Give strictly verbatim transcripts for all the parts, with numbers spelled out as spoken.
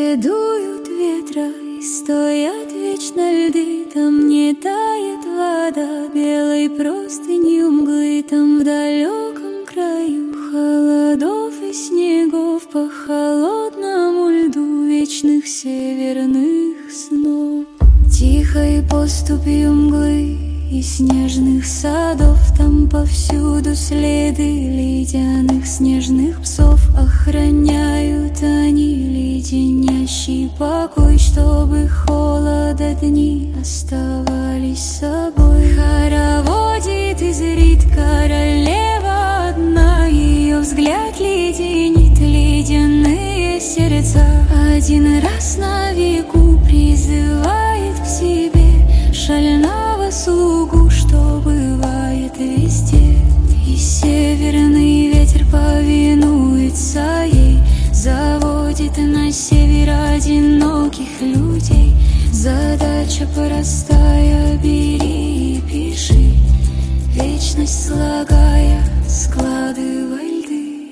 где дуют ветра и стоят вечно льды. Там не тает вода белой простынью мглы. Там в далеком краю холодов и снегов по холодному льду вечных северных снов. Тихой поступью мглы и снежных садов там повсюду следы ледяных снежных псов. Охраняют они леденящий покой, чтобы холода дни оставались собой. Хороводит и зрит королева одна, ее взгляд леденит ледяные сердца. Один раз на веку призывает к себе шального слугу, что бывает везде. И северный ветер повинуется ей, заводит на север одиноких людей. Задача простая: бери и пиши, вечность слагая, складывай льды.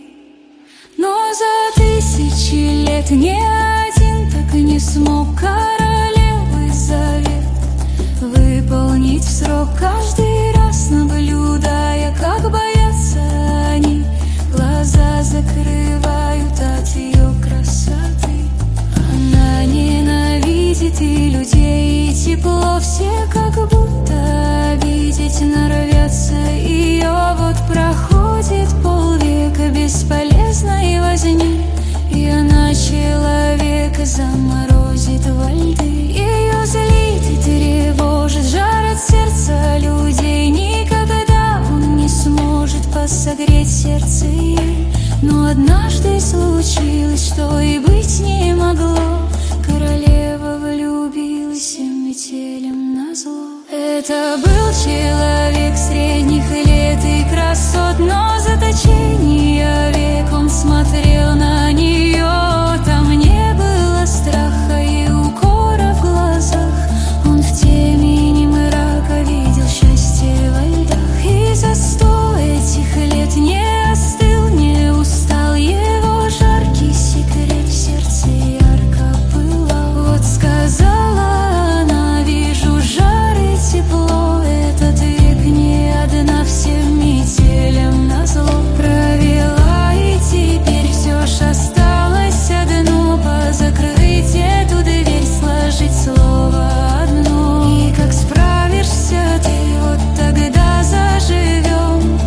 Но за тысячи лет ни один так и не смог королевы завет выполнить в срок. Каждый раз наблюдая, как боятся они, глаза закрывают от ее красоты. Она ненавидит и людей, и тепло, все как будто обидеть норовятся ее. Вот проходит полвека бесполезной возни, и она человека заморозит во льды. Ее злит и тревожит, жарит сердце людей. Никогда он не сможет посогреть сердце ей. Но однажды случилось, что и быть не могло. Королева влюбилась всем метелем назло. Это был человек средних лет и красот, но заточение век он смотрел на нее. Там не было страха и укора в глазах. Он в темени мрака видел счастье во льдах. И за сто этих лет не остыл, не устал его жаркий секрет в сердце ярко пылал. Вот сказала она: вижу жар и тепло, этот век не одна, всем метелям назло. Провела, и теперь все ж осталось одно: позакрыть эту дверь, сложить слово одно. И как справишься ты, вот тогда заживем,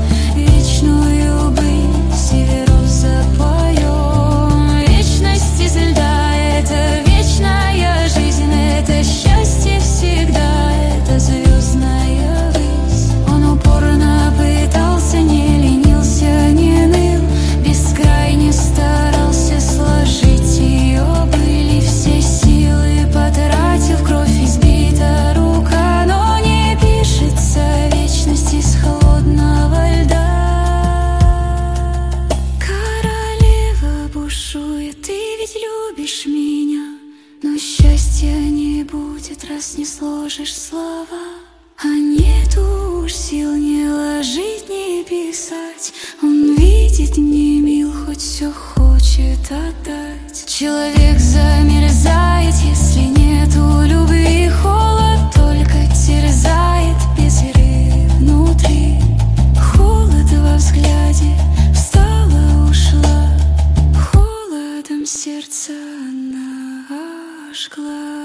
вечную быль северов запоем. Вечность из льда — это вечная жизнь, это счастье всегда, это звездная высь. Он упорно пытался, не ленился, не ныл, бескрайне старался сложить ее быль. И все силы потратил, в кровь избита рука, но не пишется вечность из холодного льда. Королева бушует: ты ведь любишь меня, но счастья не будет, раз не сложишь слова. А нету уж сил не ложить, не писать. Он видит, не мил, хоть все хочет отдать. Человек замерзает, если нету любви. Холод только терзает без веры внутри. Холод во взгляде, встала, ушла. Холодом сердце она ожгла.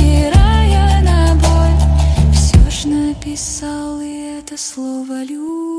Писал, и это слово «любовь»